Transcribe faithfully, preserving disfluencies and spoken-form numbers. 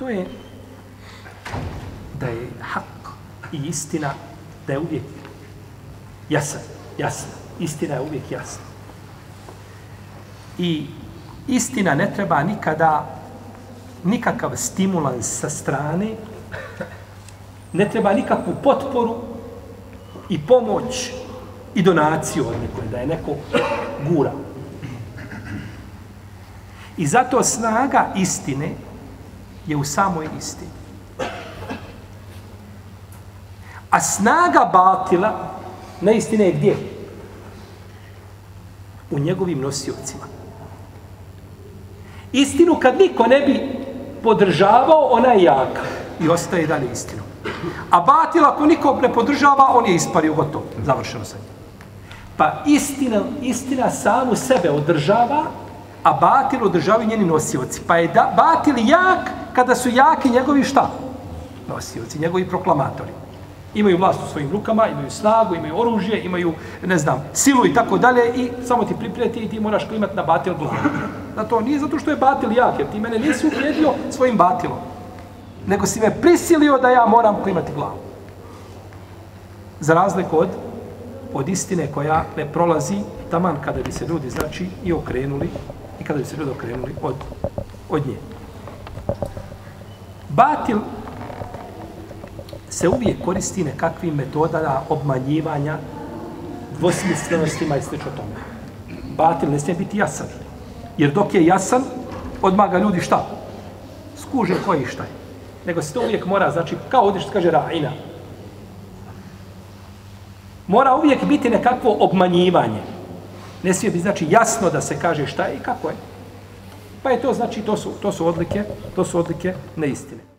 to je da je hak i istina, da je uvijek jasan, jasna. Istina je uvijek jasna. I istina ne treba nikada nikakav stimulans sa strane, ne treba nikakvu potporu i pomoć i donaciju od nekoga, da je neko gura. I zato snaga istine je u samoj istini. A snaga batila neistine je gdje? U njegovim nosiocima. Istinu kad niko ne bi podržavao, ona je jaka i ostaje dalje istinom. A batil ako niko ne podržava, on je ispario, gotovo, završeno sa njim. Pa istina, istina samu sebe održava, a batil održavaju njeni nosioci. Pa je da, batil jak kada su jaki njegovi šta? Nosioci, njegovi proklamatori. Imaju vlast u svojim rukama, imaju snagu, imaju oružje, imaju, ne znam, silu i tako dalje i samo ti priprijeti i ti moraš klimati na batil glavu. Zato nije zato što je batil jak, jer ti mene nisi ubijedio svojim batilom, nego si me prisilio da ja moram klimati glavu. Za razliku od, od istine koja ne prolazi taman kada bi se ljudi, znači, i okrenuli, i kada bi se ljudi okrenuli od, od nje. Batil se uvijek koristi nekakvim metodama obmanjivanja, dvosmislenostima i slično tome. Batil ne smije biti jasan. Jer dok je jasan, odmah ga ljudi šta? Skuže koji šta je. Nego se to uvijek mora, znači, kao ovdje što kaže ra'ina. Mora uvijek biti nekakvo obmanjivanje. Ne smije biti, znači, jasno da se kaže šta je i kako je. Pa je to, znači, to su, to su odlike, to su odlike neistine.